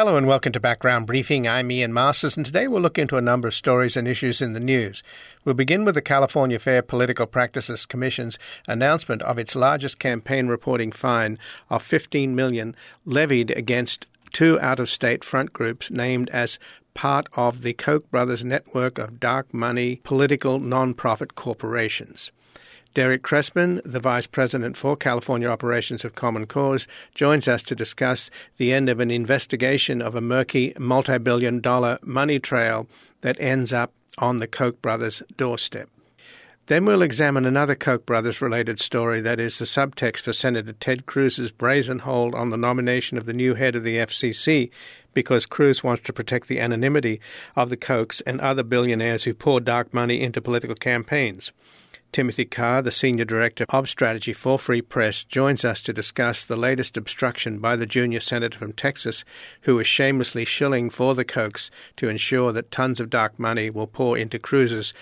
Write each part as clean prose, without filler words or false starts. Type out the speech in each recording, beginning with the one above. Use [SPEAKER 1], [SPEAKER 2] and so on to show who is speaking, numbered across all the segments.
[SPEAKER 1] Hello and welcome to Background Briefing. I'm Ian Masters, and today we'll look into a number of stories and issues in the news. We'll begin with the California Fair Political Practices Commission's announcement of its largest campaign reporting fine of $15 million levied against two out-of-state front groups named as part of the Koch brothers network of dark money political non-profit corporations. Derek Crespin, the Vice President for California Operations of Common Cause, joins us to discuss the end of an investigation of a murky multi-billion-dollar money trail that ends up on the Koch brothers' doorstep. Then we'll examine another Koch brothers-related story, that is the subtext for Senator Ted Cruz's brazen hold on the nomination of the new head of the FCC, because Cruz wants to protect the anonymity of the Kochs and other billionaires who pour dark money into political campaigns. Timothy Carr, the Senior Director of Strategy for Free Press, joins us to discuss the latest obstruction by the junior senator from Texas, who is shamelessly shilling for the Kochs to ensure that tons of dark money will pour into Cruz's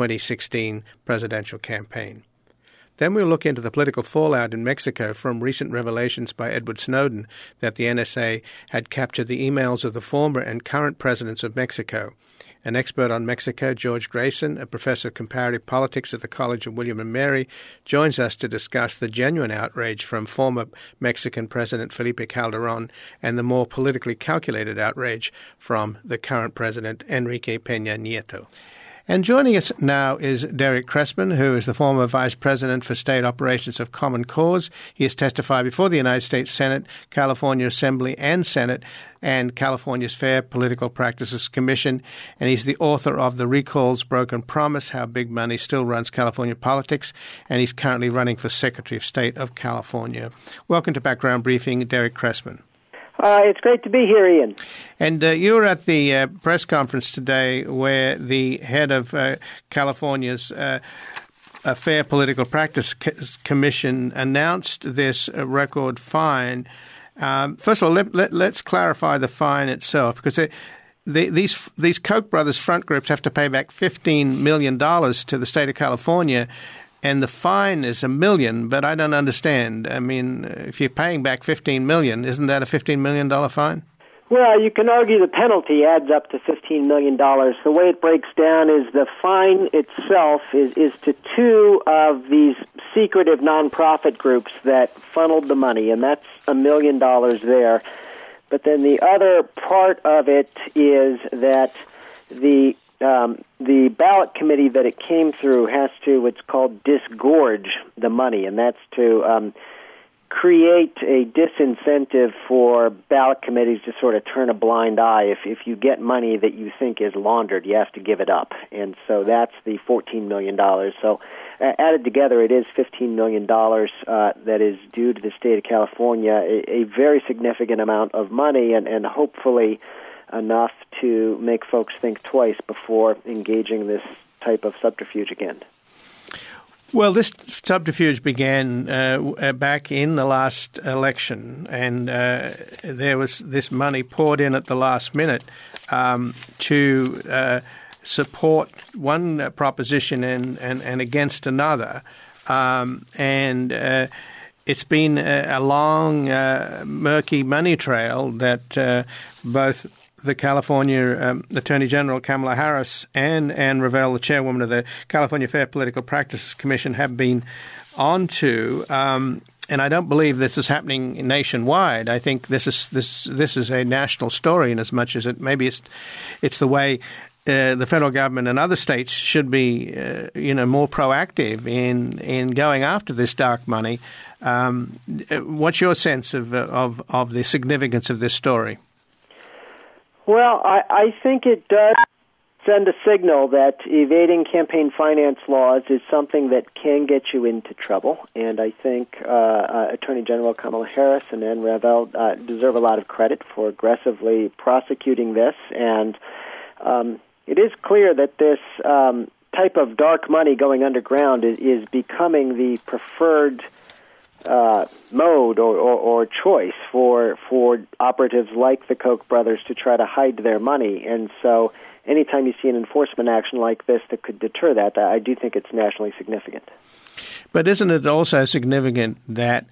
[SPEAKER 1] 2016 presidential campaign. Then we'll look into the political fallout in Mexico from recent revelations by Edward Snowden that the NSA had captured the emails of the former and current presidents of Mexico. An expert on Mexico, George Grayson, a professor of comparative politics at the College of William and Mary, joins us to discuss the genuine outrage from former Mexican President Felipe Calderon and the more politically calculated outrage from the current president, Enrique Peña Nieto. And joining us now is Derek Crespin, who is the former Vice President for State Operations of Common Cause. He has testified before the United States Senate, California Assembly and Senate, and California's Fair Political Practices Commission, and he's the author of The Recall's Broken Promise, How Big Money Still Runs California Politics, and he's currently running for Secretary of State of California. Welcome to Background Briefing, Derek Crespin.
[SPEAKER 2] It's great to be here, Ian.
[SPEAKER 1] And you were at the press conference today where the head of California's Fair Political Practice Commission announced this record fine. First of all, let's clarify the fine itself, because these Koch brothers front groups have to pay back $15 million to the state of California. And the fine is $1 million, but I don't understand. I mean, if you're paying back $15 million, isn't that a $15 million fine?
[SPEAKER 2] Well, you can argue the penalty adds up to $15 million. The way it breaks down is the fine itself is to two of these secretive nonprofit groups that funneled the money, and that's $1 million there. But then the other part of it is that the ballot committee that it came through has to what's called disgorge the money, and that's to create a disincentive for ballot committees to sort of turn a blind eye. If you get money that you think is laundered, you have to give it up. And so that's the $14 million. So added together, it is $15 million that is due to the state of California, a very significant amount of money, and hopefully enough to make folks think twice before engaging this type of subterfuge again.
[SPEAKER 1] Well, this subterfuge began back in the last election, and there was this money poured in at the last minute to support one proposition and against another. It's been a long, murky money trail that both the California Attorney General Kamala Harris and Ann Revelle, the chairwoman of the California Fair Political Practices Commission, have been onto. And I don't believe this is happening nationwide. I think this is a national story, in as much as it's the way the federal government and other states should be, more proactive in going after this dark money. What's your sense of the significance of this story?
[SPEAKER 2] Well, I think it does send a signal that evading campaign finance laws is something that can get you into trouble. And I think Attorney General Kamala Harris and Ann Revelle deserve a lot of credit for aggressively prosecuting this. And it is clear that this type of dark money going underground is becoming the preferred mode or choice for operatives like the Koch brothers to try to hide their money. And so anytime you see an enforcement action like this that could deter that, I do think it's nationally significant.
[SPEAKER 1] But isn't it also significant that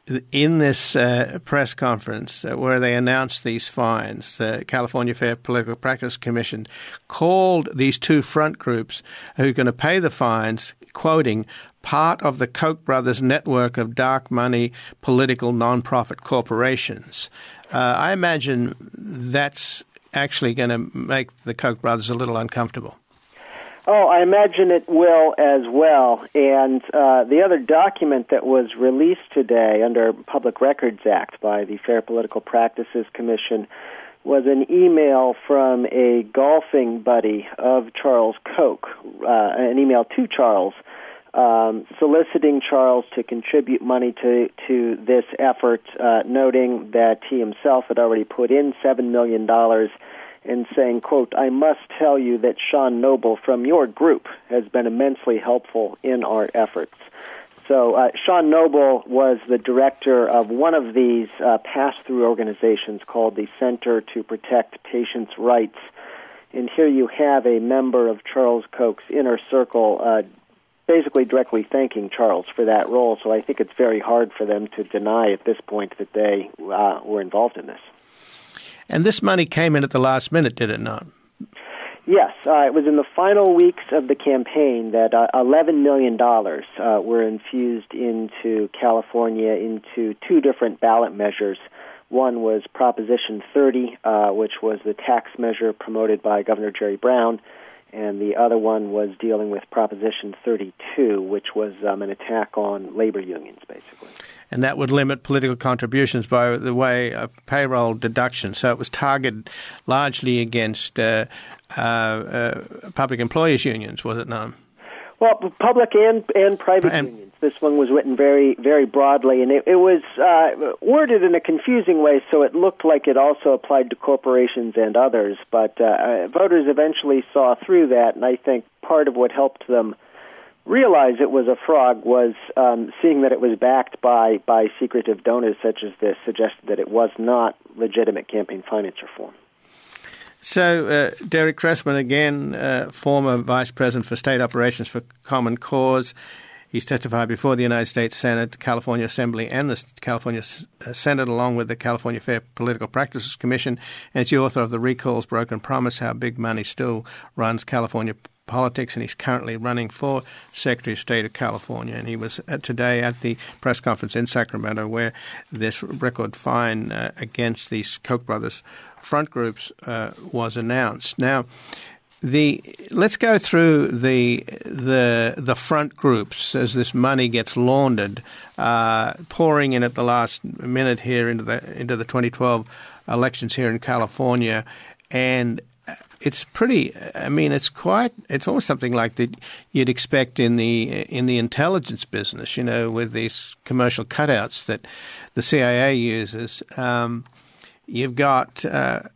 [SPEAKER 1] in this press conference where they announced these fines, the California Fair Political Practice Commission called these two front groups who are going to pay the fines, quoting, part of the Koch brothers' network of dark money political nonprofit corporations. I imagine that's actually going to make the Koch brothers a little uncomfortable.
[SPEAKER 2] Oh, I imagine it will as well. And the other document that was released today under Public Records Act by the Fair Political Practices Commission was an email from a golfing buddy of Charles Koch, an email to Charles, soliciting Charles to contribute money to this effort, noting that he himself had already put in $7 million and saying, quote, I must tell you that Sean Noble from your group has been immensely helpful in our efforts. So Sean Noble was the director of one of these pass-through organizations called the Center to Protect Patients' Rights. And here you have a member of Charles Koch's inner circle basically directly thanking Charles for that role. So I think it's very hard for them to deny at this point that they were involved in this.
[SPEAKER 1] And this money came in at the last minute, did it not?
[SPEAKER 2] Yes. It was in the final weeks of the campaign that $11 million were infused into California into two different ballot measures. One was Proposition 30, which was the tax measure promoted by Governor Jerry Brown, and the other one was dealing with Proposition 32, which was an attack on labor unions, basically.
[SPEAKER 1] And that would limit political contributions by the way of payroll deduction. So it was targeted largely against public employees' unions, was it not?
[SPEAKER 2] Well, public and private unions. This one was written very, very broadly, and it was worded in a confusing way, so it looked like it also applied to corporations and others. But voters eventually saw through that, and I think part of what helped them realize it was a fraud was seeing that it was backed by secretive donors such as this suggested that it was not legitimate campaign finance reform.
[SPEAKER 1] So, Derek Cressman, again, former Vice President for State Operations for Common Cause. He's testified before the United States Senate, California Assembly, and the California Senate, along with the California Fair Political Practices Commission, and is the author of The Recall's Broken Promise, How Big Money Still Runs California Politics, and he's currently running for Secretary of State of California. And he was today at the press conference in Sacramento where this record fine against these Koch brothers front groups was announced. Now, let's go through the front groups as this money gets laundered, pouring in at the last minute here into the 2012 elections here in California, and it's pretty. I mean, it's almost something like that you'd expect in the intelligence business, you know, with these commercial cutouts that the CIA uses. You've got the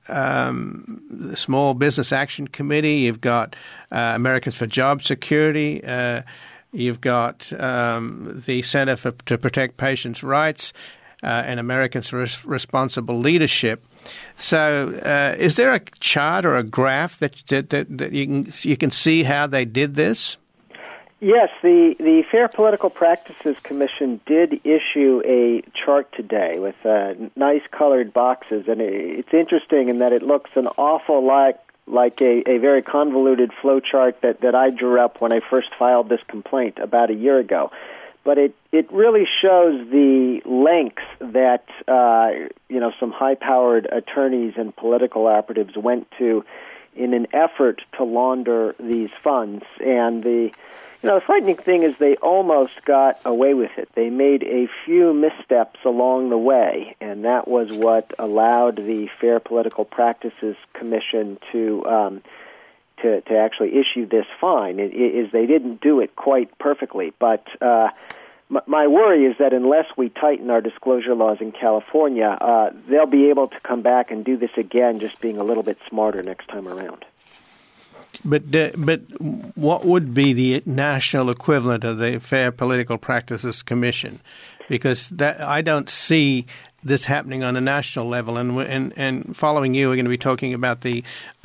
[SPEAKER 1] Small Business Action Committee. You've got Americans for Job Security. You've got the Center to Protect Patients' Rights and Americans for Responsible Leadership. So is there a chart or a graph that you can see how they did this?
[SPEAKER 2] Yes, the Fair Political Practices Commission did issue a chart today with nice colored boxes, and it's interesting in that it looks an awful lot like a very convoluted flow chart that I drew up when I first filed this complaint about a year ago. But it really shows the lengths that some high-powered attorneys and political operatives went to in an effort to launder these funds. And the frightening thing is they almost got away with it. They made a few missteps along the way, and that was what allowed the Fair Political Practices Commission to actually issue this fine. Is they didn't do it quite perfectly, but my worry is that unless we tighten our disclosure laws in California, they'll be able to come back and do this again, just being a little bit smarter next time around.
[SPEAKER 1] But what would be the national equivalent of the Fair Political Practices Commission? Because I don't see this happening on a national level. And following you, we're going to be talking about the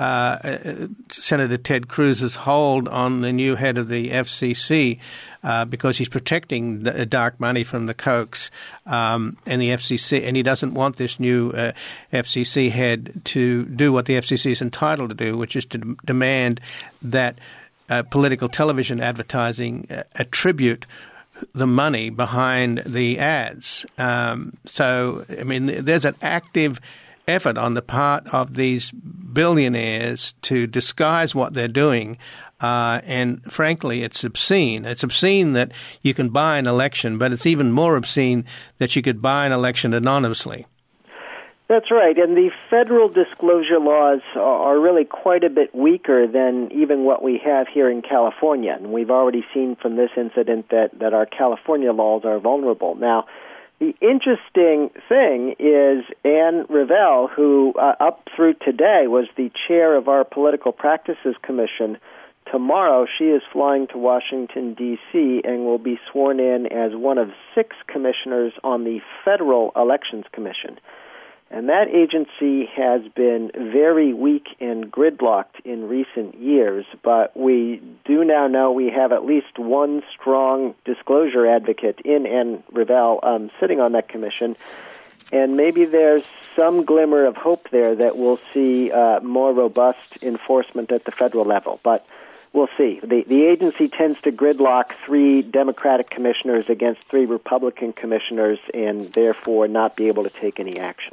[SPEAKER 1] Senator Ted Cruz's hold on the new head of the FCC because he's protecting the dark money from the Kochs and the FCC, and he doesn't want this new FCC head to do what the FCC is entitled to do, which is to demand that political television advertising attribute the money behind the ads. So, I mean, there's an active effort on the part of these billionaires to disguise what they're doing. And frankly, it's obscene. It's obscene that you can buy an election, but it's even more obscene that you could buy an election anonymously.
[SPEAKER 2] That's right, and the federal disclosure laws are really quite a bit weaker than even what we have here in California. And we've already seen from this incident that our California laws are vulnerable. Now, the interesting thing is Ann Revelle, who up through today was the chair of our Political Practices Commission. Tomorrow she is flying to Washington, D.C., and will be sworn in as one of 6 commissioners on the Federal Elections Commission. And that agency has been very weak and gridlocked in recent years, but we do now know we have at least one strong disclosure advocate in Ann Revelle sitting on that commission, and maybe there's some glimmer of hope there that we'll see more robust enforcement at the federal level. But we'll see. The agency tends to gridlock 3 Democratic commissioners against 3 Republican commissioners and therefore not be able to take any action.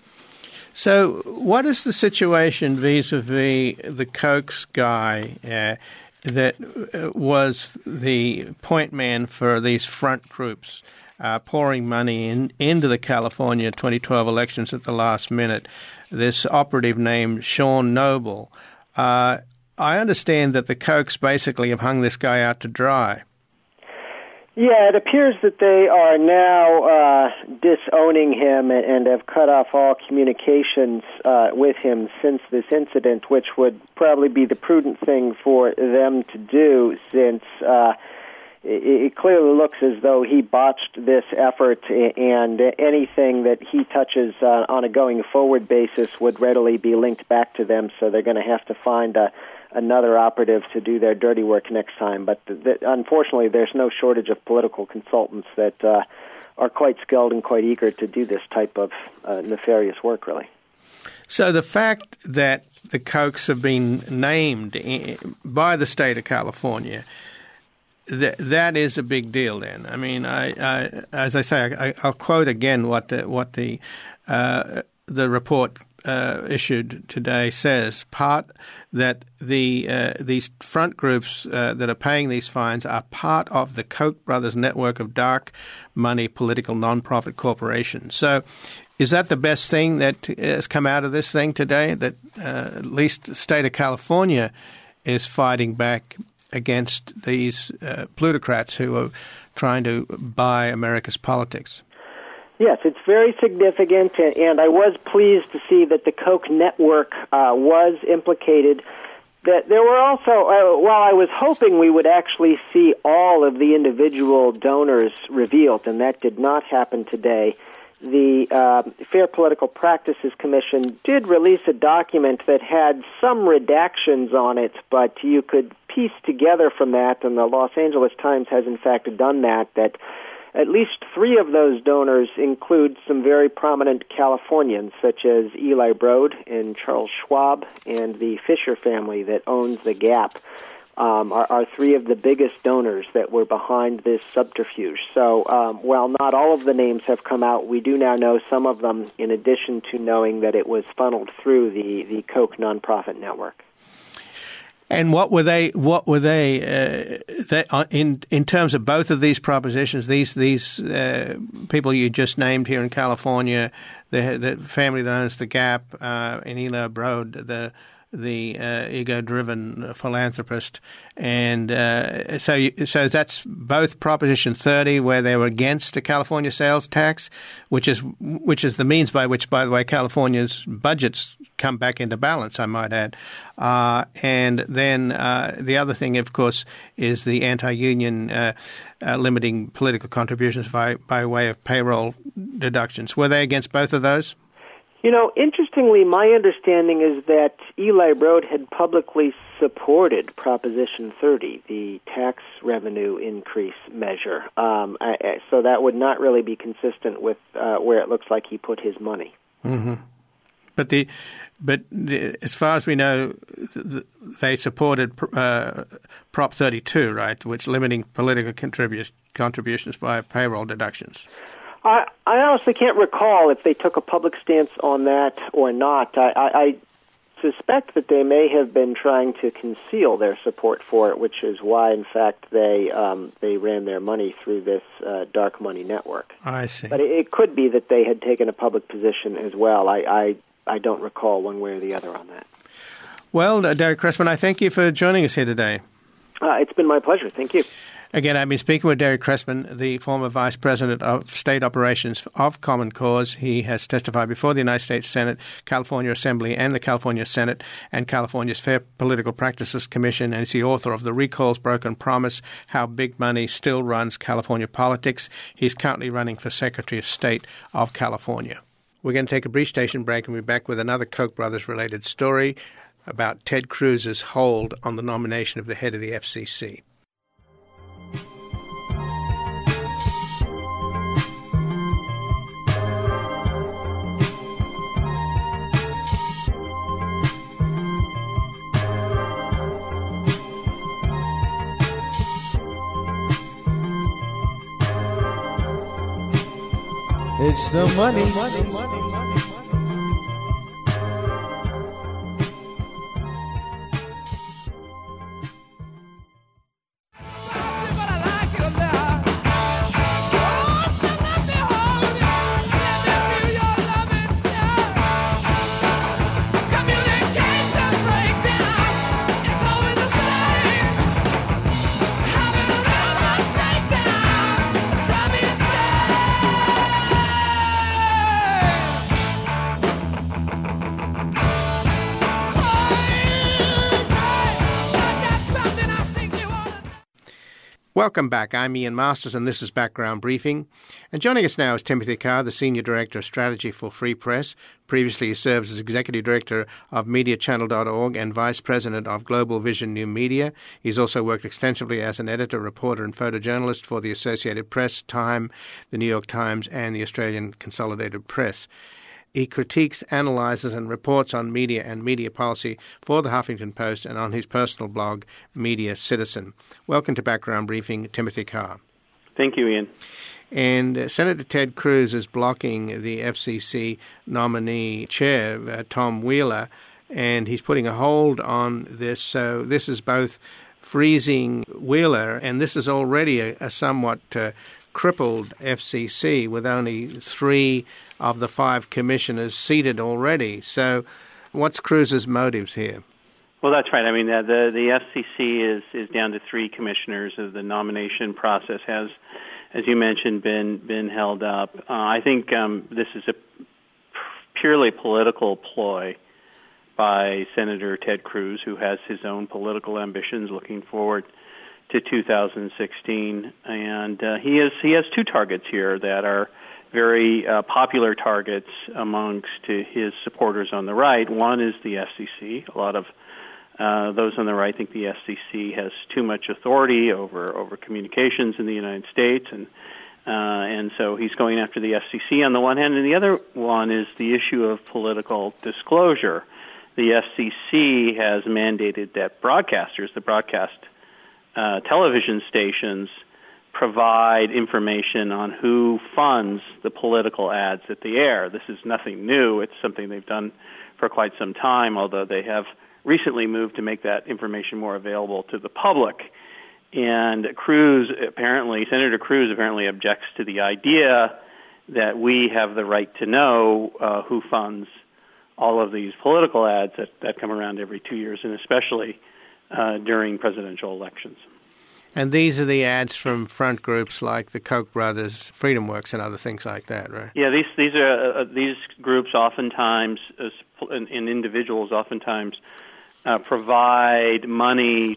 [SPEAKER 1] So what is the situation vis-a-vis the Kochs guy that was the point man for these front groups pouring money into the California 2012 elections at the last minute, this operative named Sean Noble? I understand that the Kochs basically have hung this guy out to dry.
[SPEAKER 2] Yeah, it appears that they are now disowning him and have cut off all communications with him since this incident, which would probably be the prudent thing for them to do, since it clearly looks as though he botched this effort, and anything that he touches on a going forward basis would readily be linked back to them, so they're going to have to find another operative to do their dirty work next time. But unfortunately, there's no shortage of political consultants that are quite skilled and quite eager to do this type of nefarious work, really.
[SPEAKER 1] So the fact that the Kochs have been named by the state of California, that is a big deal then. I mean, as I say, I'll quote again what the report issued today says. Part that these front groups that are paying these fines are part of the Koch brothers network of dark money political nonprofit corporations. So is that the best thing that has come out of this thing today, that at least the state of California is fighting back against these plutocrats who are trying to buy America's politics?
[SPEAKER 2] Yes, it's very significant, and I was pleased to see that the Koch network was implicated. That there were also, while I was hoping we would actually see all of the individual donors revealed, and that did not happen today, the Fair Political Practices Commission did release a document that had some redactions on it, but you could piece together from that, and the Los Angeles Times has in fact done that at least 3 of those donors include some very prominent Californians, such as Eli Broad and Charles Schwab, and the Fisher family that owns the Gap are 3 of the biggest donors that were behind this subterfuge. So while not all of the names have come out, we do now know some of them, in addition to knowing that it was funneled through the Koch nonprofit network.
[SPEAKER 1] And what were they in terms of both of these propositions? These people you just named here in California, the family that owns the Gap, and Eli Broad, the ego-driven philanthropist, and so that's both Proposition 30, where they were against the California sales tax, which is the means by which, by the way, California's budgets come back into balance, I might add. And then the other thing, of course, is the anti-union limiting political contributions by way of payroll deductions. Were they against both of those?
[SPEAKER 2] Interestingly, my understanding is that Eli Broad had publicly supported Proposition 30, the tax revenue increase measure. So that would not really be consistent with where it looks like he put his money.
[SPEAKER 1] Mm-hmm. But as far as we know, they supported Prop 32, right, which limiting political contributions by payroll deductions.
[SPEAKER 2] I honestly can't recall if they took a public stance on that or not. I suspect that they may have been trying to conceal their support for it, which is why, in fact, they ran their money through this dark money network.
[SPEAKER 1] I see.
[SPEAKER 2] But it could be that they had taken a public position as well. I don't recall one way or the other on that.
[SPEAKER 1] Well, Derek Cressman, I thank you for joining us here today.
[SPEAKER 2] It's been my pleasure. Thank you.
[SPEAKER 1] Again, I've been speaking with Derek Cressman, the former Vice President of State Operations of Common Cause. He has testified before the United States Senate, California Assembly, and the California Senate, and California's Fair Political Practices Commission, and is the author of The Recall's Broken Promise, How Big Money Still Runs California Politics. He's currently running for Secretary of State of California. We're going to take a brief station break and we'll be back with another Koch brothers-related story about Ted Cruz's hold on the nomination of the head of the FCC.
[SPEAKER 3] It's the money.
[SPEAKER 1] Welcome back. I'm Ian Masters, and this is Background Briefing. And joining us now is Timothy Carr, the Senior Director of Strategy for Free Press. Previously, he served as Executive Director of MediaChannel.org and Vice President of Global Vision New Media. He's also worked extensively as an editor, reporter, and photojournalist for the Associated Press, Time, the New York Times, and the Australian Consolidated Press. He critiques, analyzes, and reports on media and media policy for the Huffington Post and on his personal blog, Media Citizen. Welcome to Background Briefing, Timothy Carr.
[SPEAKER 4] Thank you, Ian.
[SPEAKER 1] And Senator Ted Cruz is blocking the FCC nominee chair, Tom Wheeler, and he's putting a hold on this. So this is both freezing Wheeler, and this is already a somewhat crippled FCC with only 3 of the 5 commissioners seated already. So what's Cruz's motives here?
[SPEAKER 4] Well, that's right. I mean, the FCC is down to 3 commissioners. The nomination process has, as you mentioned, been held up. I think this is a purely political ploy by Senator Ted Cruz, who has his own political ambitions looking forward to 2016, and he has 2 targets here that are very popular targets amongst his supporters on the right. One is the FCC. A lot of those on the right think the FCC has too much authority over communications in the United States, and so he's going after the FCC on the one hand, and the other one is the issue of political disclosure. The FCC has mandated that broadcasters, the broadcast television stations, provide information on who funds the political ads that they air. This is nothing new. It's something they've done for quite some time, although they have recently moved to make that information more available to the public. And Senator Cruz apparently objects to the idea that we have the right to know who funds all of these political ads that come around every 2 years, and especially during presidential elections.
[SPEAKER 1] And these are the ads from front groups like the Koch brothers, Freedom Works, and other things like that, right?
[SPEAKER 4] Yeah, these are these groups oftentimes, and individuals oftentimes provide money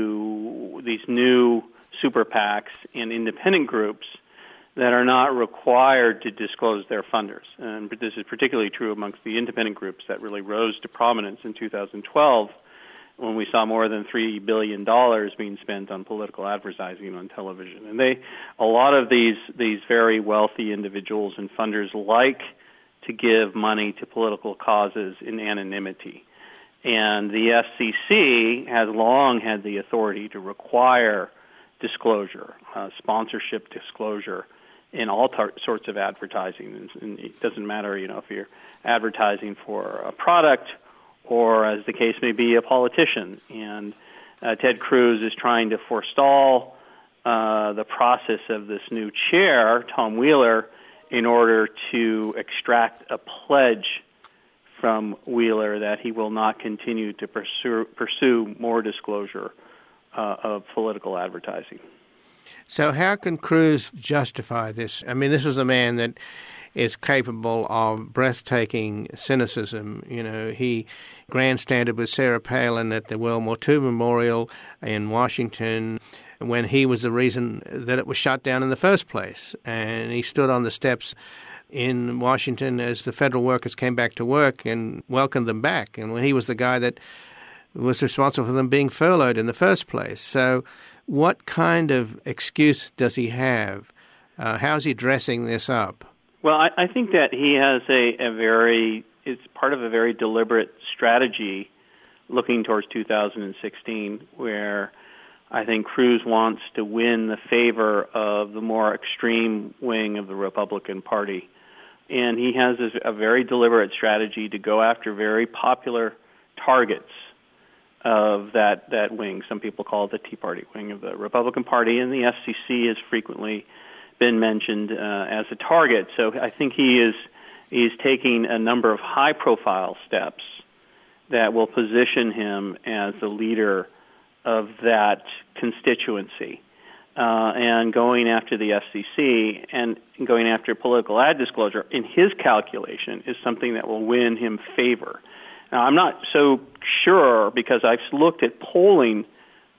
[SPEAKER 4] to these new super PACs and independent groups that are not required to disclose their funders. And this is particularly true amongst the independent groups that really rose to prominence in 2012 when we saw more than $3 billion being spent on political advertising on television. And a lot of these very wealthy individuals and funders like to give money to political causes in anonymity. And the FCC has long had the authority to require disclosure, sponsorship disclosure, in all sorts of advertising. And it doesn't matter, if you're advertising for a product or, as the case may be, a politician. And Ted Cruz is trying to forestall the process of this new chair, Tom Wheeler, in order to extract a pledge from Wheeler that he will not continue to pursue more disclosure of political advertising.
[SPEAKER 1] So how can Cruz justify this? I mean, this was a man that is capable of breathtaking cynicism. He grandstanded with Sarah Palin at the World War II Memorial in Washington when he was the reason that it was shut down in the first place. And he stood on the steps in Washington as the federal workers came back to work and welcomed them back. And when he was the guy that was responsible for them being furloughed in the first place. So what kind of excuse does he have? How's he dressing this up?
[SPEAKER 4] Well, I think that he has it's part of a very deliberate strategy looking towards 2016, where I think Cruz wants to win the favor of the more extreme wing of the Republican Party. And he has a very deliberate strategy to go after very popular targets of that wing. Some people call it the Tea Party wing of the Republican Party, and the FCC has frequently been mentioned as a target. So I think he's taking a number of high-profile steps that will position him as the leader of that constituency. And going after the FCC and going after political ad disclosure, in his calculation, is something that will win him favor. Now, I'm not so sure, because I've looked at polling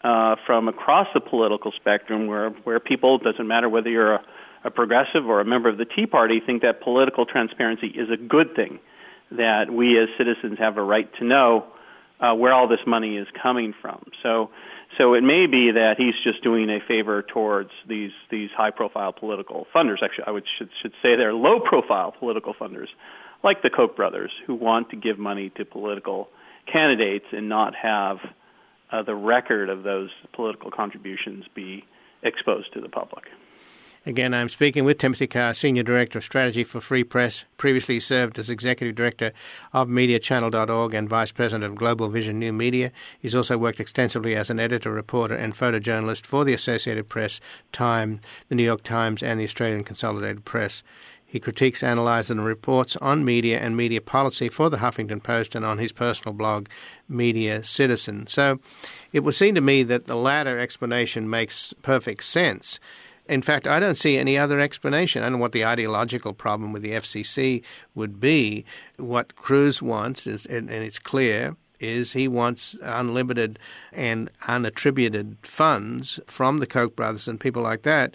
[SPEAKER 4] from across the political spectrum where people, doesn't matter whether you're a progressive or a member of the Tea Party, think that political transparency is a good thing, that we as citizens have a right to know where all this money is coming from. So it may be that he's just doing a favor towards these high-profile political funders. Actually, I should say they're low-profile political funders, like the Koch brothers, who want to give money to political candidates and not have the record of those political contributions be exposed to the public.
[SPEAKER 1] Again, I'm speaking with Timothy Carr, Senior Director of Strategy for Free Press, previously served as Executive Director of MediaChannel.org and Vice President of Global Vision New Media. He's also worked extensively as an editor, reporter, and photojournalist for the Associated Press, Time, the New York Times, and the Australian Consolidated Press. He critiques, analyses, and reports on media and media policy for the Huffington Post and on his personal blog, Media Citizen. So it would seem to me that the latter explanation makes perfect sense. In fact, I don't see any other explanation. I don't know what the ideological problem with the FCC would be. What Cruz wants, and it's clear, is he wants unlimited and unattributed funds from the Koch brothers and people like that.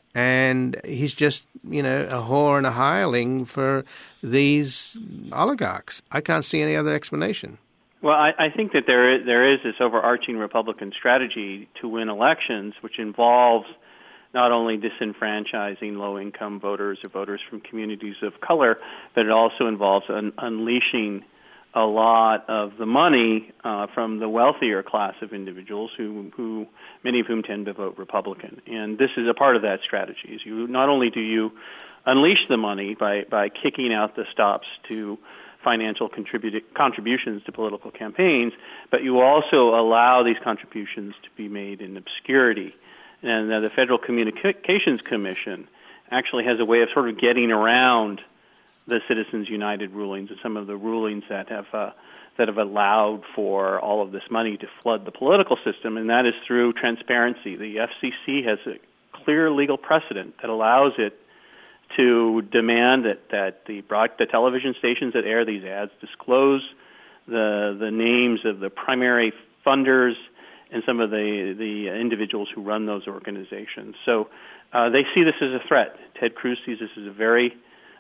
[SPEAKER 1] And he's just, a whore and a hireling for these oligarchs. I can't see any other explanation.
[SPEAKER 4] Well, I think that there is this overarching Republican strategy to win elections, which involves not only disenfranchising low-income voters or voters from communities of color, but it also involves unleashing a lot of the money from the wealthier class of individuals who many of whom tend to vote Republican. And this is a part of that strategy. Not only do you unleash the money by kicking out the stops to financial contributions to political campaigns, but you also allow these contributions to be made in obscurity. And the Federal Communications Commission actually has a way of sort of getting around the Citizens United rulings and some of the rulings that have that have allowed for all of this money to flood the political system, and that is through transparency. The FCC has a clear legal precedent that allows it to demand that the television stations that air these ads disclose the names of the primary funders and some of the individuals who run those organizations. So they see this as a threat. Ted Cruz sees this as a very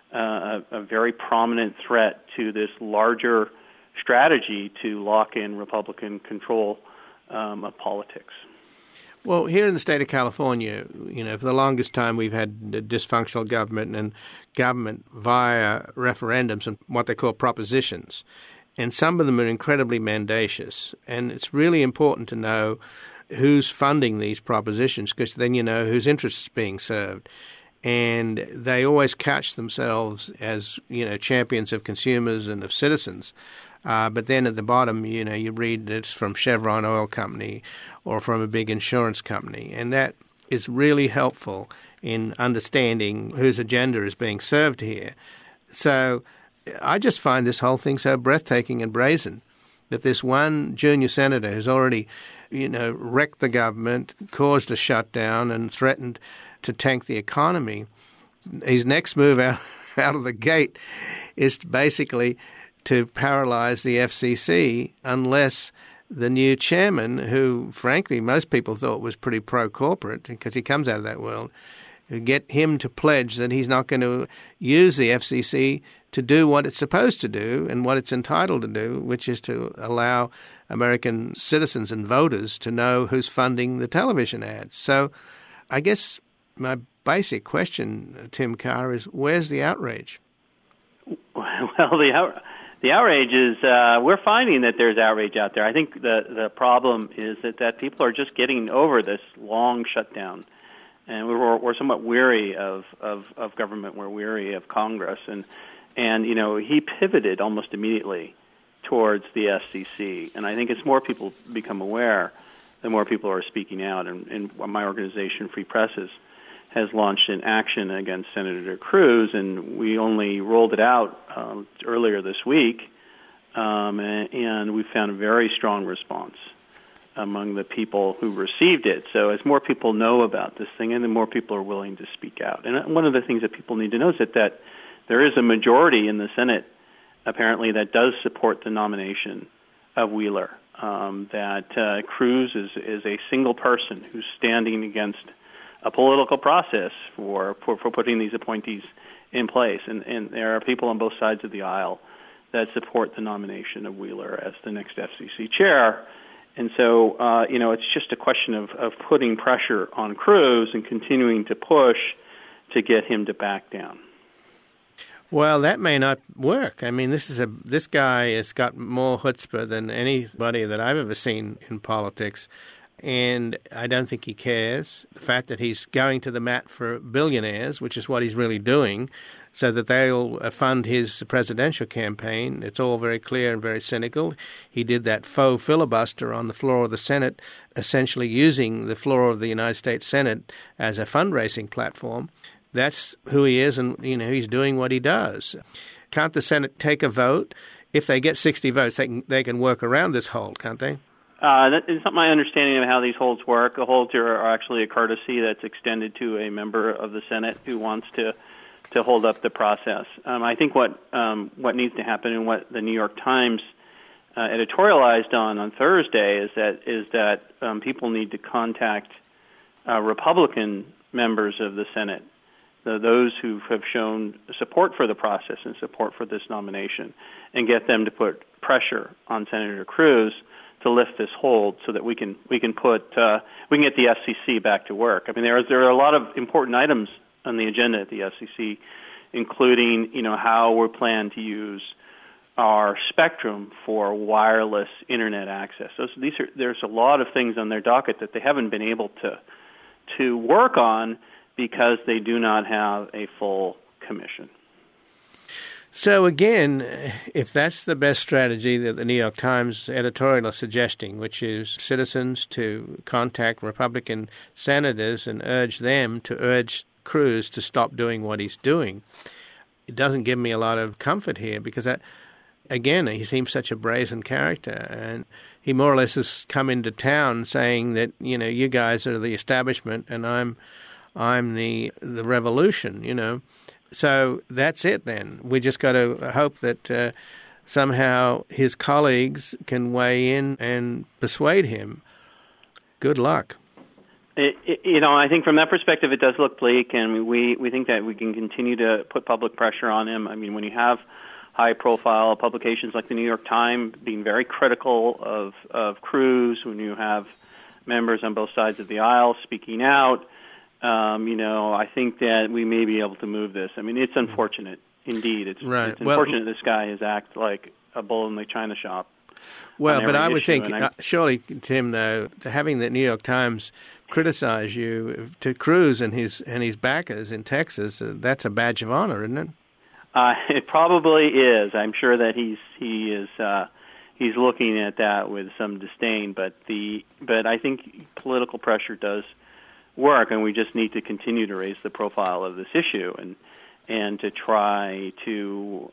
[SPEAKER 4] prominent threat to this larger strategy to lock in Republican control of politics.
[SPEAKER 1] Well, here in the state of California, for the longest time we've had dysfunctional government and government via referendums and what they call propositions. And some of them are incredibly mendacious. And it's really important to know who's funding these propositions, because then you know whose interest is being served. And they always couch themselves as, champions of consumers and of citizens. But then at the bottom, you read it's from Chevron Oil Company or from a big insurance company. And that is really helpful in understanding whose agenda is being served here. So I just find this whole thing so breathtaking and brazen that this one junior senator who's already, wrecked the government, caused a shutdown and threatened to tank the economy, his next move out of the gate is basically to paralyze the FCC unless the new chairman, who frankly most people thought was pretty pro-corporate because he comes out of that world, get him to pledge that he's not going to use the FCC to do what it's supposed to do and what it's entitled to do, which is to allow American citizens and voters to know who's funding the television ads. So I guess my basic question, Tim Carr, is where's the outrage?
[SPEAKER 4] Well, the outrage is we're finding that there's outrage out there. I think the problem is that people are just getting over this long shutdown, and we're somewhat weary of government. We're weary of Congress, and he pivoted almost immediately towards the FCC. And I think as more people become aware, the more people are speaking out. And my organization, Free Presses, has launched an action against Senator Cruz, and we only rolled it out earlier this week, and we found a very strong response among the people who received it. So as more people know about this thing, and the more people are willing to speak out. And one of the things that people need to know is that there is a majority in the Senate, apparently, that does support the nomination of Wheeler, that Cruz is a single person who's standing against a political process for putting these appointees in place. And there are people on both sides of the aisle that support the nomination of Wheeler as the next FCC chair. And so, it's just a question of putting pressure on Cruz and continuing to push to get him to back down.
[SPEAKER 1] Well, that may not work. I mean, this guy has got more chutzpah than anybody that I've ever seen in politics. And I don't think he cares. The fact that he's going to the mat for billionaires, which is what he's really doing, so that they'll fund his presidential campaign, it's all very clear and very cynical. He did that faux filibuster on the floor of the Senate, essentially using the floor of the United States Senate as a fundraising platform. That's who he is, and he's doing what he does. Can't the Senate take a vote? If they get 60 votes, they can work around this hold, can't they?
[SPEAKER 4] That is not my understanding of how these holds work. The holds are actually a courtesy that's extended to a member of the Senate who wants to hold up the process. I think what needs to happen and what the New York Times editorialized on Thursday is that people need to contact Republican members of the Senate, those who have shown support for the process and support for this nomination, and get them to put pressure on Senator Cruz to lift this hold so that we can get the FCC back to work. I mean, there are a lot of important items on the agenda at the FCC, including how we plan to use our spectrum for wireless internet access. There's a lot of things on their docket that they haven't been able to work on because they do not have a full commission.
[SPEAKER 1] So again, if that's the best strategy that the New York Times editorial is suggesting, which is citizens to contact Republican senators and urge them to urge Cruz to stop doing what he's doing, it doesn't give me a lot of comfort here, because again, he seems such a brazen character, and he more or less has come into town saying that, you guys are the establishment and I'm the revolution, So that's it then. We just got to hope that somehow his colleagues can weigh in and persuade him. Good luck.
[SPEAKER 4] I think from that perspective it does look bleak, and we think that we can continue to put public pressure on him. I mean, when you have high-profile publications like the New York Times being very critical of Cruz, when you have members on both sides of the aisle speaking out, I think that we may be able to move this. I mean, it's unfortunate. Indeed. It's unfortunate this guy has acted like a bull in the china shop.
[SPEAKER 1] Well, but I would think, surely, Tim, though, having the New York Times criticize you to Cruz and his backers in Texas, that's a badge of honor, isn't it?
[SPEAKER 4] It probably is. I'm sure that he's looking at that with some disdain. But I think political pressure does work, and we just need to continue to raise the profile of this issue and to try to,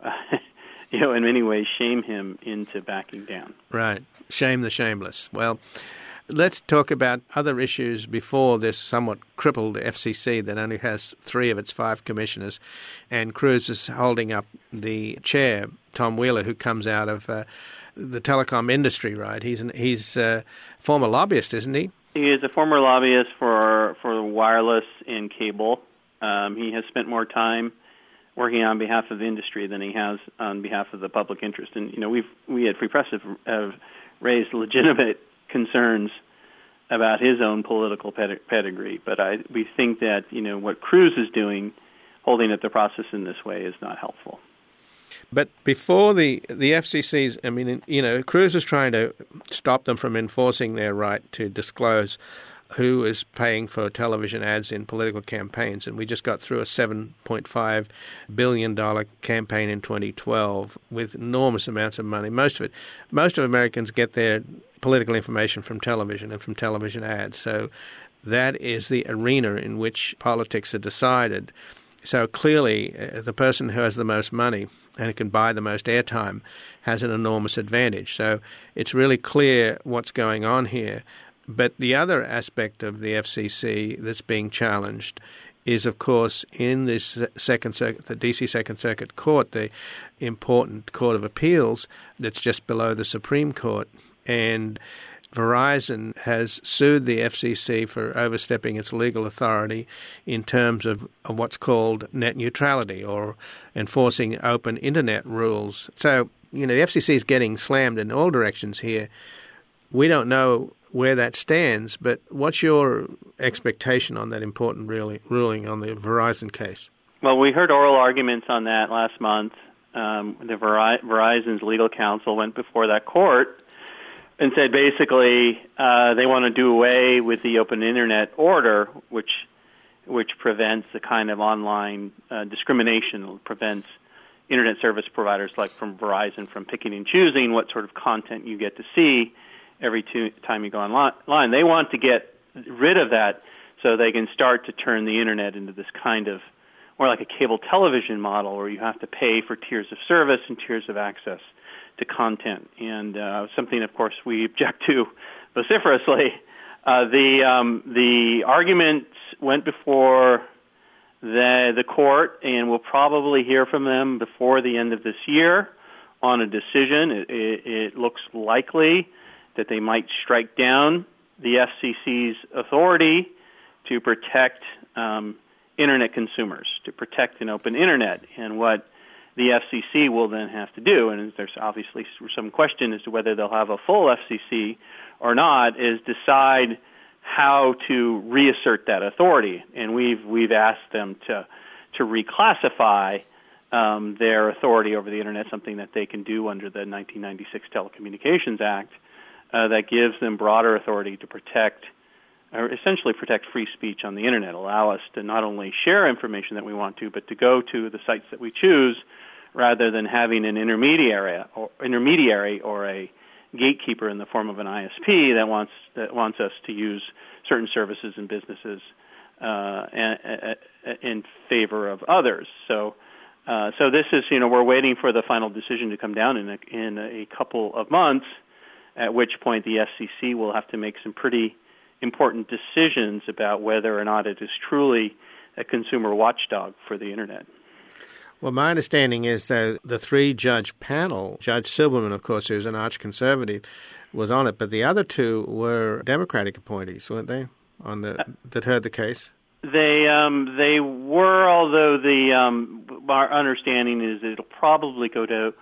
[SPEAKER 4] in many ways, shame him into backing down.
[SPEAKER 1] Right. Shame the shameless. Well, let's talk about other issues before this somewhat crippled FCC that only has 3 of its 5 commissioners, and Cruz is holding up the chair, Tom Wheeler, who comes out of the telecom industry, right? He's a former lobbyist, isn't he?
[SPEAKER 4] He is a former lobbyist for wireless and cable. He has spent more time working on behalf of the industry than he has on behalf of the public interest. And we at Free Press have raised legitimate concerns about his own political pedigree. But we think that what Cruz is doing, holding up the process in this way, is not helpful.
[SPEAKER 1] But before the FCC's, Cruz is trying to stop them from enforcing their right to disclose who is paying for television ads in political campaigns. And we just got through a $7.5 billion campaign in 2012 with enormous amounts of money. Most of Americans get their political information from television and from television ads. So that is the arena in which politics are decided. So clearly, the person who has the most money and who can buy the most airtime has an enormous advantage. So it's really clear what's going on here. But the other aspect of the FCC that's being challenged is, of course, in this Second Circuit, the D.C. Second Circuit Court, the important Court of Appeals that's just below the Supreme Court. And Verizon has sued the FCC for overstepping its legal authority in terms of what's called net neutrality or enforcing open internet rules. So, the FCC is getting slammed in all directions here. We don't know where that stands, but what's your expectation on that important ruling on the Verizon case?
[SPEAKER 4] Well, we heard oral arguments on that last month. Verizon's legal counsel went before that court and said basically they want to do away with the open internet order, which prevents the kind of online discrimination, prevents internet service providers like from Verizon from picking and choosing what sort of content you get to see every time you go online. They want to get rid of that so they can start to turn the internet into this kind of more like a cable television model where you have to pay for tiers of service and tiers of access to content. And something, of course, we object to vociferously. The arguments went before the court, and we'll probably hear from them before the end of this year on a decision. It looks likely that they might strike down the FCC's authority to protect internet consumers, to protect an open internet. And what the FCC will then have to do, and there's obviously some question as to whether they'll have a full FCC or not, is decide how to reassert that authority. And we've asked them to reclassify their authority over the internet, something that they can do under the 1996 Telecommunications Act, that gives them broader authority to protect, or essentially protect free speech on the internet, allow us to not only share information that we want to, but to go to the sites that we choose, rather than having an intermediary or a gatekeeper in the form of an ISP that wants us to use certain services and businesses in favor of others. So So this is, we're waiting for the final decision to come down in a couple of months, at which point the FCC will have to make some pretty important decisions about whether or not it is truly a consumer watchdog for the Internet.
[SPEAKER 1] Well, my understanding is that the three-judge panel, Judge Silberman, of course, who's an arch-conservative, was on it, but the other two were Democratic appointees, weren't they, that heard the case? They
[SPEAKER 4] were, although our understanding is it'll probably go to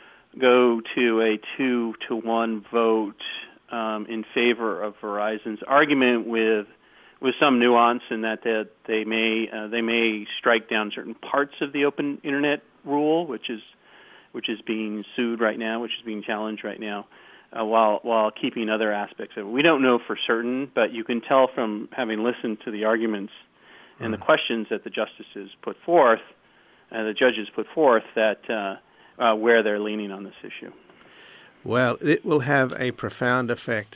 [SPEAKER 4] a 2-1 vote in favor of Verizon's argument, with some nuance in that they may strike down certain parts of the Open Internet rule, which is being sued right now, which is being challenged right now, while keeping other aspects of it. We don't know for certain, but you can tell from having listened to the arguments and the questions that the justices put forth, the judges put forth, that where they're leaning on this issue.
[SPEAKER 1] Well, it will have a profound effect.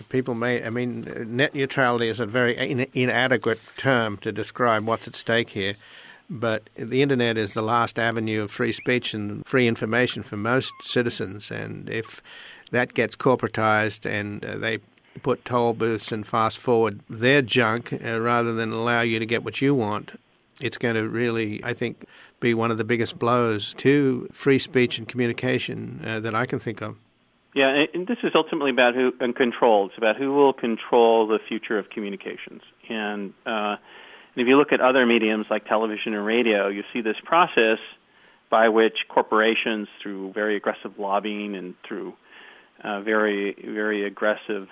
[SPEAKER 1] Net neutrality is a very inadequate term to describe what's at stake here, but the Internet is the last avenue of free speech and free information for most citizens, and if that gets corporatized and they put toll booths and fast forward their junk rather than allow you to get what you want, it's going to really, I think, be one of the biggest blows to free speech and communication that I can think of.
[SPEAKER 4] Yeah, and this is ultimately about control. It's about who will control the future of communications. And if you look at other mediums like television and radio, you see this process by which corporations, through very aggressive lobbying and through very, very aggressive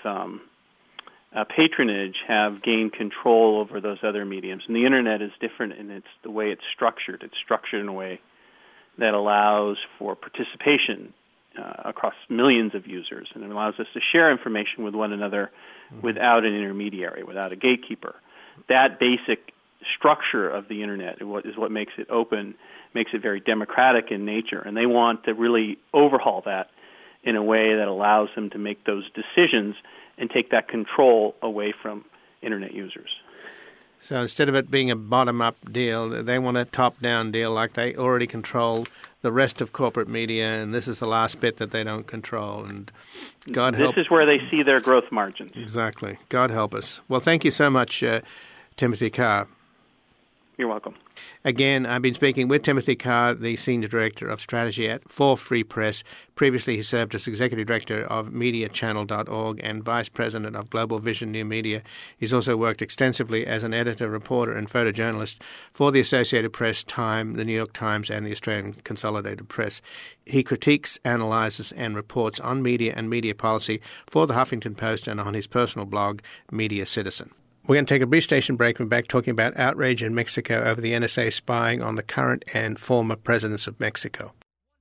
[SPEAKER 4] patronage, have gained control over those other mediums. And the Internet is different in the way it's structured. It's structured in a way that allows for participation across millions of users, and it allows us to share information with one another without an intermediary, without a gatekeeper. That basic structure of the Internet is what makes it open, makes it very democratic in nature, and they want to really overhaul that in a way that allows them to make those decisions and take that control away from Internet users.
[SPEAKER 1] So instead of it being a bottom-up deal, they want a top-down deal, like they already control the rest of corporate media, and this is the last bit that they don't control. And God help.
[SPEAKER 4] This is where they see their growth margins.
[SPEAKER 1] Exactly. God help us. Well, thank you so much, Timothy Carr.
[SPEAKER 4] You're welcome.
[SPEAKER 1] Again, I've been speaking with Timothy Carr, the Senior Director of Strategy for Free Press. Previously, he served as Executive Director of MediaChannel.org and Vice President of Global Vision New Media. He's also worked extensively as an editor, reporter, and photojournalist for the Associated Press, Time, the New York Times, and the Australian Consolidated Press. He critiques, analyzes, and reports on media and media policy for the Huffington Post and on his personal blog, Media Citizen. We're going to take a brief station break and back talking about outrage in Mexico over the NSA spying on the current and former presidents of Mexico.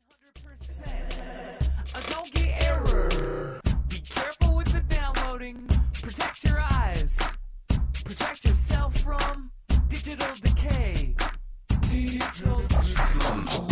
[SPEAKER 3] 100%. Don't get error. Be careful with the downloading. Protect your eyes. Protect yourself from digital decay. Digital decay.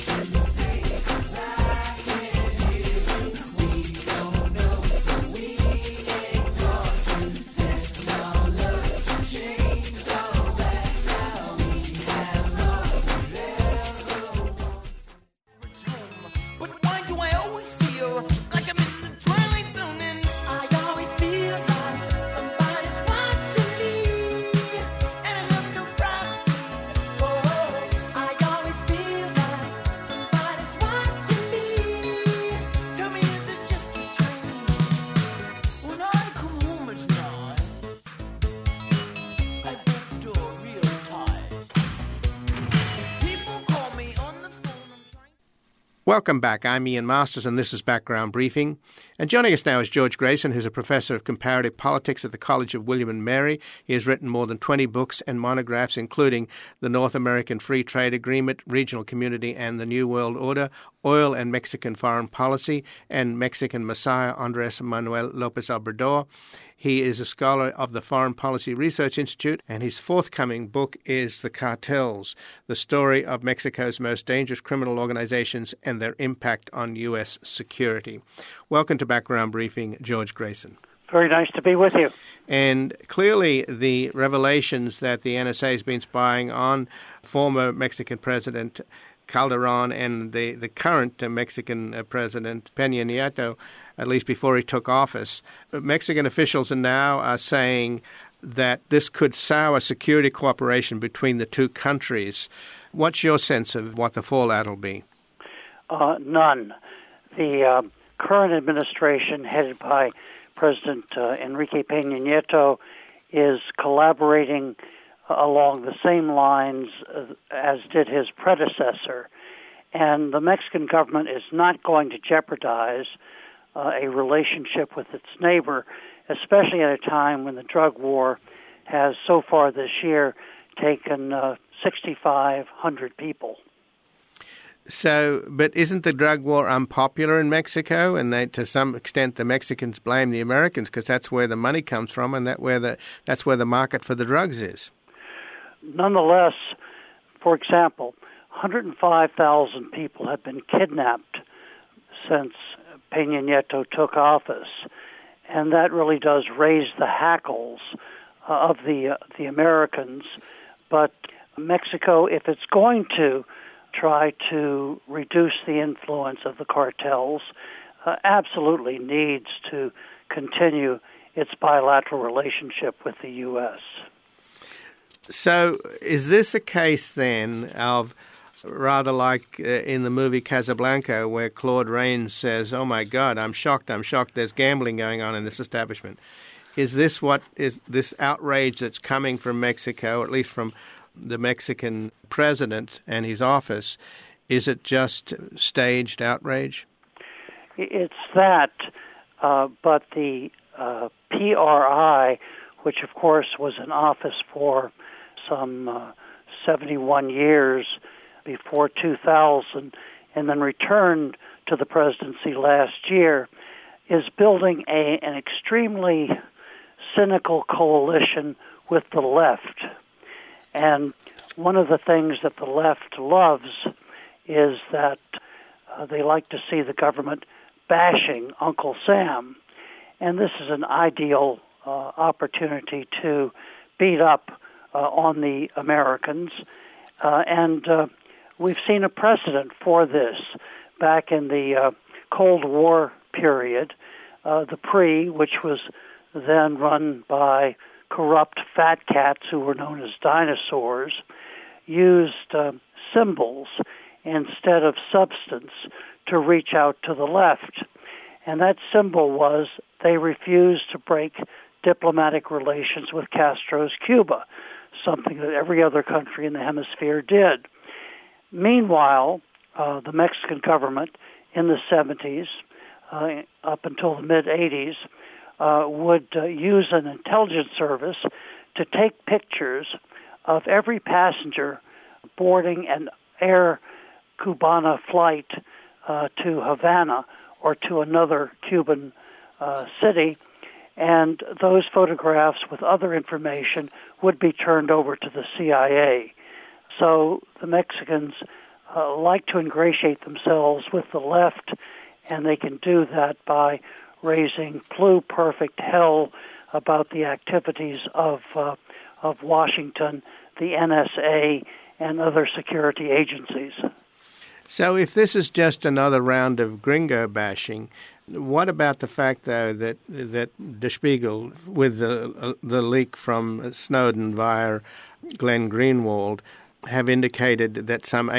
[SPEAKER 1] Welcome back. I'm Ian Masters, and this is Background Briefing. And joining us now is George Grayson, who's a professor of comparative politics at the College of William and Mary. He has written more than 20 books and monographs, including The North American Free Trade Agreement, Regional Community and the New World Order, Oil and Mexican Foreign Policy, and Mexican Messiah Andrés Manuel López Obrador. He is a scholar of the Foreign Policy Research Institute, and his forthcoming book is The Cartels, the story of Mexico's most dangerous criminal organizations and their impact on U.S. security. Welcome to Background Briefing, George Grayson.
[SPEAKER 2] Very nice to be with you.
[SPEAKER 1] And clearly the revelations that the NSA has been spying on former Mexican President Calderon and the current Mexican president, Peña Nieto, at least before he took office. Mexican officials are saying that this could sour security cooperation between the two countries. What's your sense of what the fallout will be?
[SPEAKER 5] None. The current administration, headed by President Enrique Peña Nieto, is collaborating along the same lines as did his predecessor. And the Mexican government is not going to jeopardize a relationship with its neighbor, especially at a time when the drug war has so far this year taken 6,500 people.
[SPEAKER 1] So, but isn't the drug war unpopular in Mexico? And to some extent, the Mexicans blame the Americans because that's where the money comes from, and that's where the market for the drugs is.
[SPEAKER 5] Nonetheless, for example, 105,000 people have been kidnapped since Peña Nieto took office, and that really does raise the hackles of the Americans. But Mexico, if it's going to try to reduce the influence of the cartels, absolutely needs to continue its bilateral relationship with the U.S.
[SPEAKER 1] So is this a case then of rather like in the movie Casablanca where Claude Rains says, "Oh my God, I'm shocked, there's gambling going on in this establishment." Is this what is this outrage that's coming from Mexico, or at least from the Mexican president and his office? Is it just staged outrage?
[SPEAKER 5] It's that, but the PRI, which of course was in office for some 71 years before 2000 and then returned to the presidency last year, is building an extremely cynical coalition with the left. And one of the things that the left loves is that they like to see the government bashing Uncle Sam. And this is an ideal opportunity to beat up on the Americans. And we've seen a precedent for this back in the Cold War period. The PRI, which was then run by corrupt fat cats who were known as dinosaurs, used symbols instead of substance to reach out to the left. And that symbol was they refused to break diplomatic relations with Castro's Cuba, something that every other country in the hemisphere did. Meanwhile, the Mexican government in the 70s, up until the mid-80s, would use an intelligence service to take pictures of every passenger boarding an Air Cubana flight to Havana or to another Cuban city, and those photographs with other information would be turned over to the CIA. So the Mexicans like to ingratiate themselves with the left, and they can do that by raising pluperfect hell about the activities of Washington, the NSA, and other security agencies.
[SPEAKER 1] So if this is just another round of gringo bashing, what about the fact, though, that Der Spiegel, with the leak from Snowden via Glenn Greenwald, have indicated that some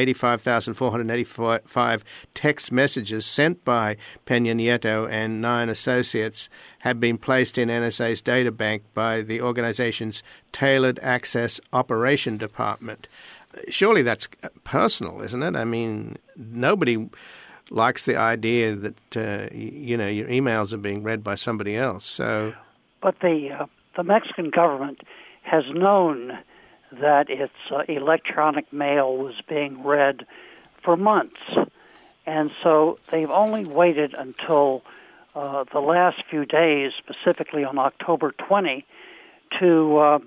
[SPEAKER 1] 85,485 text messages sent by Peña Nieto and 9 associates have been placed in NSA's databank by the organization's Tailored Access Operation Department. Surely that's personal, isn't it? I mean, nobody likes the idea that, your emails are being read by somebody else. So,
[SPEAKER 5] but the Mexican government has known that its electronic mail was being read for months. And so they've only waited until the last few days, specifically on October 20, to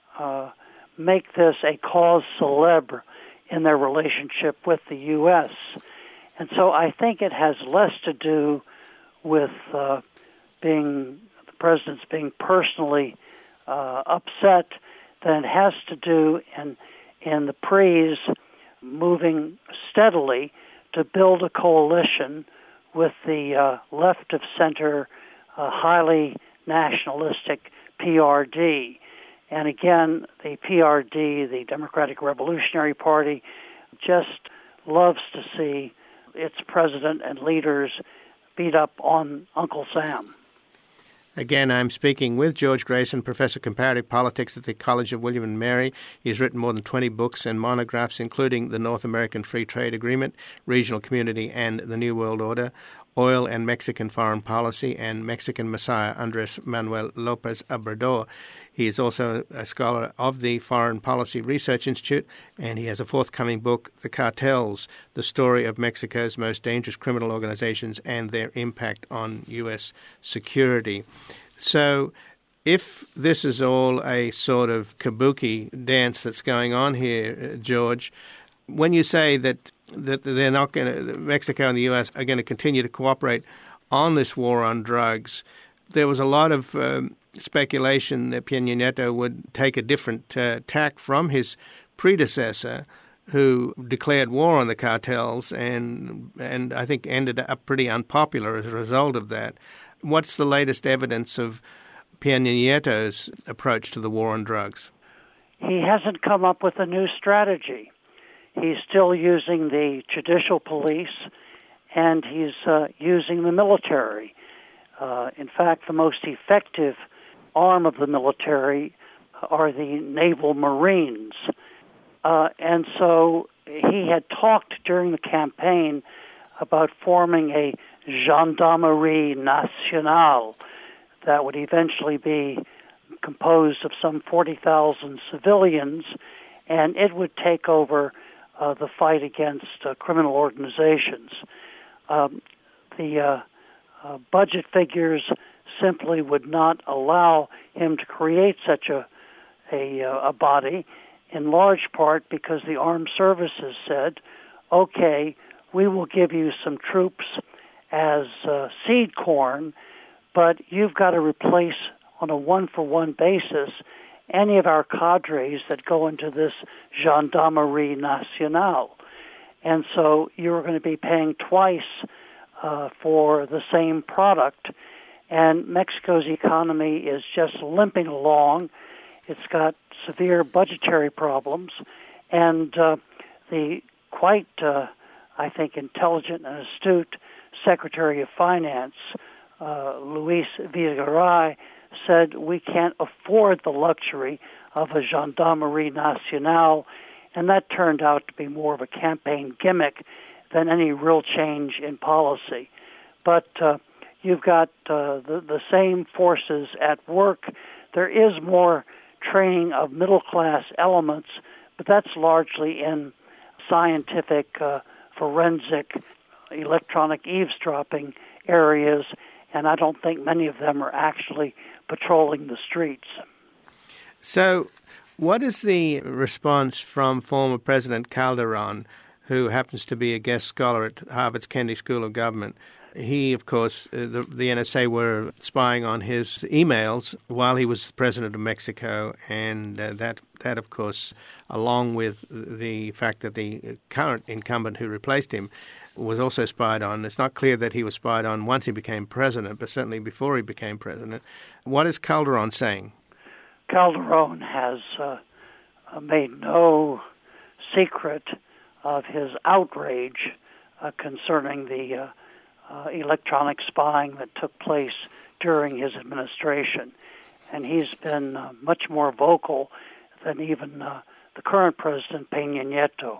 [SPEAKER 5] make this a cause célèbre in their relationship with the U.S. And so I think it has less to do with the president's being personally upset than it has to do in the PRI's moving steadily to build a coalition with the left-of-center, highly nationalistic PRD. And again, the PRD, the Democratic Revolutionary Party, just loves to see its president and leaders beat up on Uncle Sam.
[SPEAKER 1] Again, I'm speaking with George Grayson, Professor of Comparative Politics at the College of William and Mary. He's written more than 20 books and monographs, including The North American Free Trade Agreement, Regional Community and the New World Order, Oil and Mexican Foreign Policy, and Mexican Messiah, Andres Manuel Lopez Obrador. He is also a scholar of the Foreign Policy Research Institute, and he has a forthcoming book, The Cartels, The Story of Mexico's Most Dangerous Criminal Organizations and Their Impact on U.S. Security. So if this is all a sort of kabuki dance that's going on here, George, when you say that they're not going to, Mexico and the U.S. are going to continue to cooperate on this war on drugs, there was a lot of speculation that Peña Nieto would take a different tack from his predecessor, who declared war on the cartels and I think ended up pretty unpopular as a result of that. What's the latest evidence of Peña Nieto's approach to the war on drugs?
[SPEAKER 5] He hasn't come up with a new strategy. He's still using the judicial police, and he's using the military. In fact, the most effective arm of the military are the naval marines. And so he had talked during the campaign about forming a Gendarmerie Nationale that would eventually be composed of some 40,000 civilians, and it would take over the fight against criminal organizations. The budget figures simply would not allow him to create such a body, in large part because the armed services said, okay, we will give you some troops as seed corn, but you've got to replace on a one-for-one basis any of our cadres that go into this Gendarmerie Nationale. And so you're going to be paying twice for the same product. And Mexico's economy is just limping along. It's got severe budgetary problems. And the quite, I think, intelligent and astute Secretary of Finance, Luis Videgaray, said we can't afford the luxury of a Gendarmerie Nationale, and that turned out to be more of a campaign gimmick than any real change in policy. But you've got the same forces at work. There is more training of middle-class elements, but that's largely in scientific, forensic, electronic eavesdropping areas, and I don't think many of them are actually patrolling the streets.
[SPEAKER 1] So what is the response from former President Calderon, who happens to be a guest scholar at Harvard's Kennedy School of Government? He, of course, the NSA were spying on his emails while he was president of Mexico, and that, of course, along with the fact that the current incumbent who replaced him was also spied on. It's not clear that he was spied on once he became president, but certainly before he became president. What is Calderon saying?
[SPEAKER 5] Calderon has made no secret of his outrage concerning the electronic spying that took place during his administration. And he's been much more vocal than even the current president, Peña Nieto.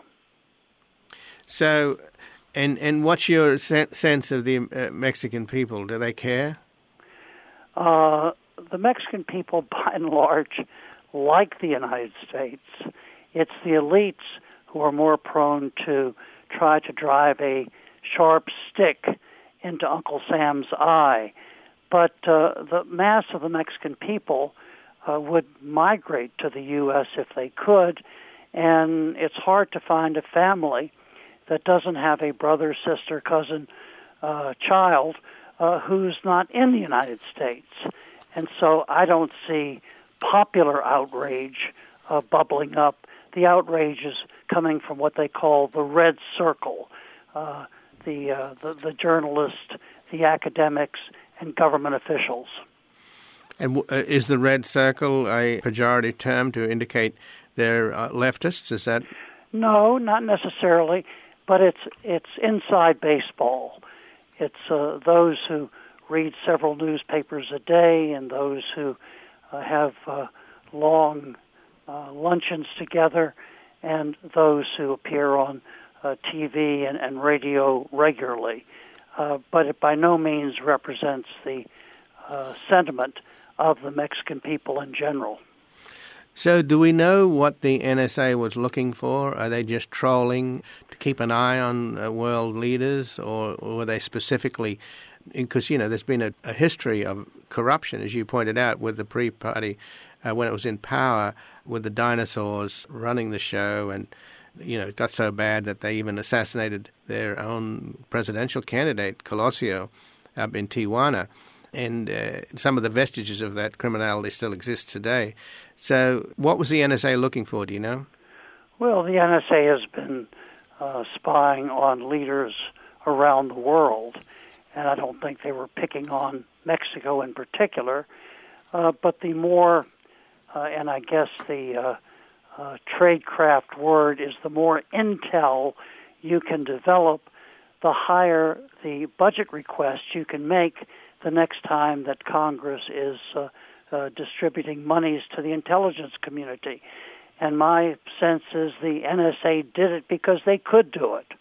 [SPEAKER 1] So, and what's your sense of the Mexican people? Do they care?
[SPEAKER 5] The Mexican people, by and large, like the United States. It's the elites who are more prone to try to drive a sharp stick into Uncle Sam's eye. But the mass of the Mexican people would migrate to the U.S. if they could, and it's hard to find a family that doesn't have a brother, sister, cousin, child who's not in the United States. And so I don't see popular outrage bubbling up the outrage is coming from what they call the red circle, the journalists, the academics, and government officials.
[SPEAKER 1] And is the red circle a pejorative term to indicate they're leftists? Is that?
[SPEAKER 5] No, not necessarily, but it's inside baseball. It's those who read several newspapers a day and those who have long luncheons together, and those who appear on TV and radio regularly. But it by no means represents the sentiment of the Mexican people in general.
[SPEAKER 1] So do we know what the NSA was looking for? Are they just trolling to keep an eye on world leaders, or were they specifically, because, there's been a history of corruption, as you pointed out, with the PRI party when it was in power, with the dinosaurs running the show, and, it got so bad that they even assassinated their own presidential candidate, Colosio, up in Tijuana. And some of the vestiges of that criminality still exist today. So what was the NSA looking for, do you know?
[SPEAKER 5] Well, the NSA has been spying on leaders around the world, and I don't think they were picking on Mexico in particular. But the more, and I guess the tradecraft word is, the more intel you can develop, the higher the budget request you can make the next time that Congress is distributing monies to the intelligence community. And my sense is the NSA did it because they could do it.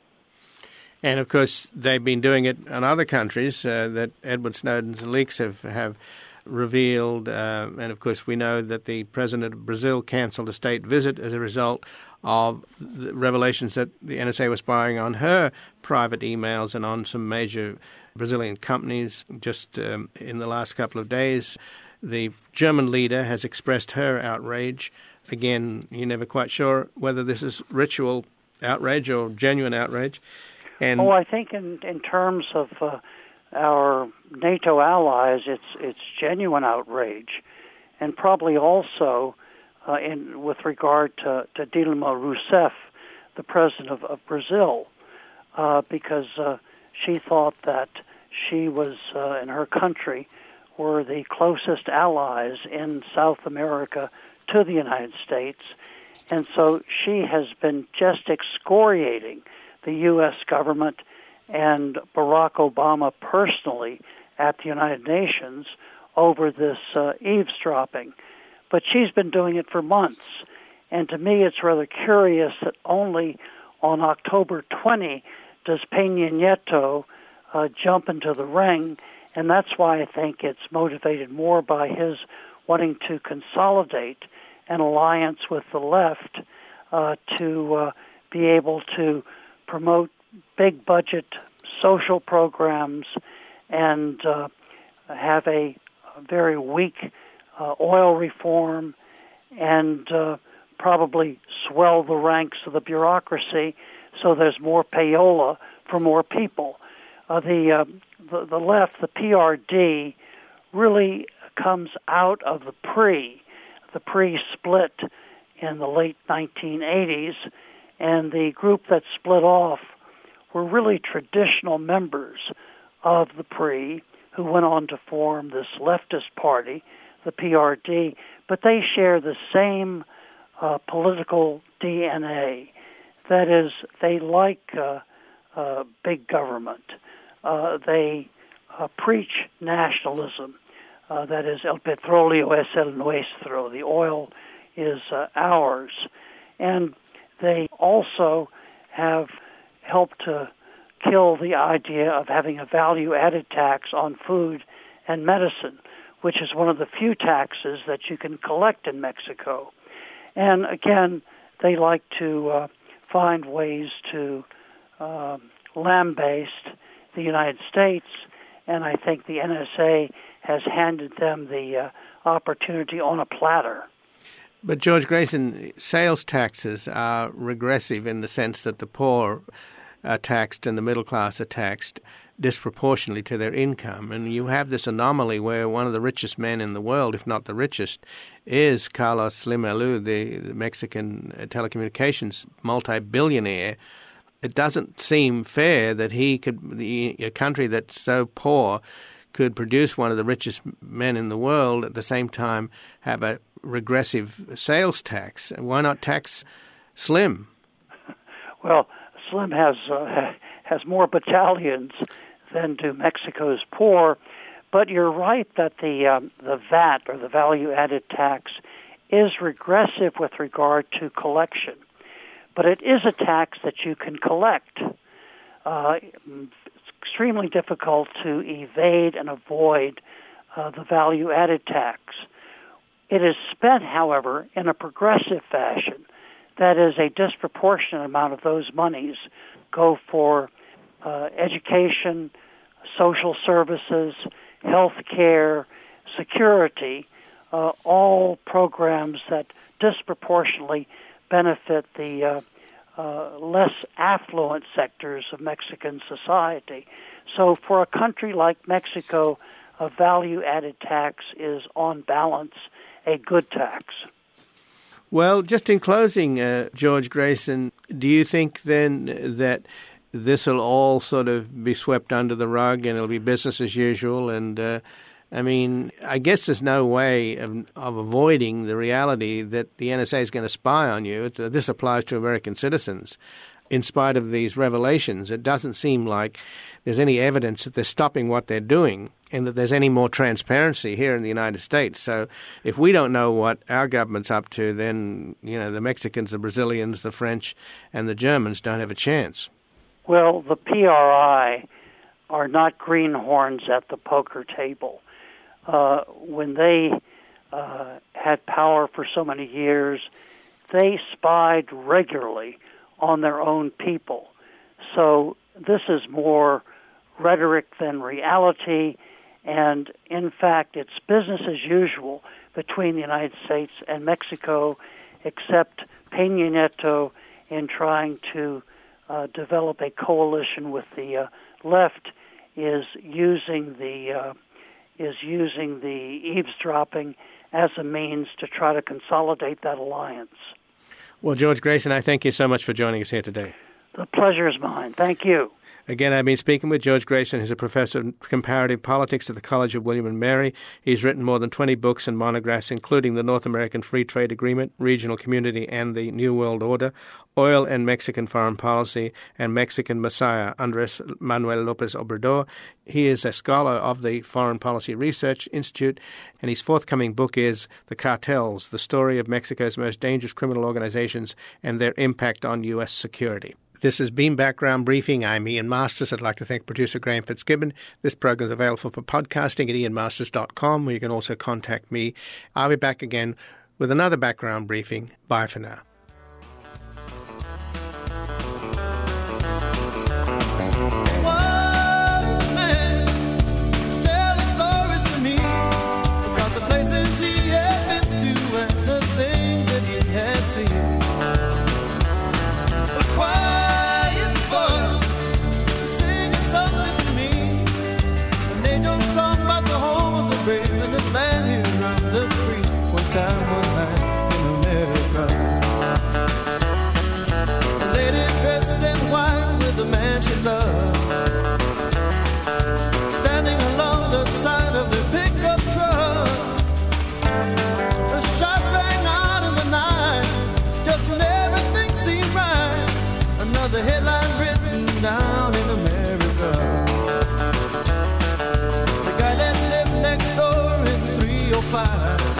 [SPEAKER 1] And, of course, they've been doing it in other countries that Edward Snowden's leaks have revealed. And, of course, we know that the president of Brazil canceled a state visit as a result of the revelations that the NSA was spying on her private emails and on some major Brazilian companies. Just in the last couple of days, the German leader has expressed her outrage. Again, you're never quite sure whether this is ritual outrage or genuine outrage. And
[SPEAKER 5] I think in terms of our NATO allies, it's genuine outrage, and probably also with regard to Dilma Rousseff, the president of Brazil, because she thought that she was and her country were the closest allies in South America to the United States, and so she has been just excoriating the U.S. government and Barack Obama personally at the United Nations over this eavesdropping. But she's been doing it for months, and to me it's rather curious that only on October 20 does Peña Nieto jump into the ring, and that's why I think it's motivated more by his wanting to consolidate an alliance with the left to be able to promote big budget social programs and have a very weak oil reform and probably swell the ranks of the bureaucracy so there's more payola for more people. The left, the PRD, really comes out of the PRI. The PRI split in the late 1980s, and the group that split off were really traditional members of the PRI who went on to form this leftist party, the PRD, but they share the same political DNA. That is, they like big government. They preach nationalism. That is, el petróleo es el nuestro. The oil is ours. And they also have helped to kill the idea of having a value-added tax on food and medicine, which is one of the few taxes that you can collect in Mexico. And again, they like to find ways to lambaste the United States, and I think the NSA has handed them the opportunity on a platter.
[SPEAKER 1] But George Grayson, sales taxes are regressive in the sense that the poor are taxed and the middle class are taxed disproportionately to their income. And you have this anomaly where one of the richest men in the world, if not the richest, is Carlos Slim Alou, the Mexican telecommunications multi-billionaire. It doesn't seem fair that he could, a country that's so poor, could produce one of the richest men in the world at the same time have a regressive sales tax. Why not tax Slim?
[SPEAKER 5] Well, Slim has more battalions than do Mexico's poor, but you're right that the VAT, or the value-added tax, is regressive with regard to collection. But it is a tax that you can collect. It's extremely difficult to evade and avoid the value-added tax. It is spent, however, in a progressive fashion. That is, a disproportionate amount of those monies go for education, social services, health care, security, all programs that disproportionately benefit the less affluent sectors of Mexican society. So for a country like Mexico, a value-added tax is, on balance, a good tax.
[SPEAKER 1] Well, just in closing, George Grayson, do you think then that this will all sort of be swept under the rug and it'll be business as usual? And I guess there's no way of avoiding the reality that the NSA is going to spy on you. This applies to American citizens. In spite of these revelations, it doesn't seem like there's any evidence that they're stopping what they're doing and that there's any more transparency here in the United States. So if we don't know what our government's up to, then, the Mexicans, the Brazilians, the French, and the Germans don't have a chance.
[SPEAKER 5] Well, the PRI are not greenhorns at the poker table. When they had power for so many years, they spied regularly on their own people. So this is more rhetoric than reality, and in fact, it's business as usual between the United States and Mexico, except Peña Nieto, in trying to develop a coalition with the left, is using the eavesdropping as a means to try to consolidate that alliance.
[SPEAKER 1] Well, George Grayson, I thank you so much for joining us here today.
[SPEAKER 5] The pleasure is mine. Thank you.
[SPEAKER 1] Again, I've been speaking with George Grayson, who's a professor of comparative politics at the College of William & Mary. He's written more than 20 books and monographs, including the North American Free Trade Agreement, Regional Community and the New World Order, Oil and Mexican Foreign Policy, and Mexican Messiah, Andres Manuel Lopez Obrador. He is a scholar of the Foreign Policy Research Institute, and his forthcoming book is The Cartels, the story of Mexico's most dangerous criminal organizations and their impact on U.S. security. This has been Background Briefing. I'm Ian Masters. I'd like to thank producer Graham Fitzgibbon. This program is available for podcasting at ianmasters.com, where you can also contact me. I'll be back again with another Background Briefing. Bye for now.
[SPEAKER 6] Standing along the side of the pickup truck, a shot rang out in the night, just when everything seemed right. Another headline written down in America. The guy that lived next door in 305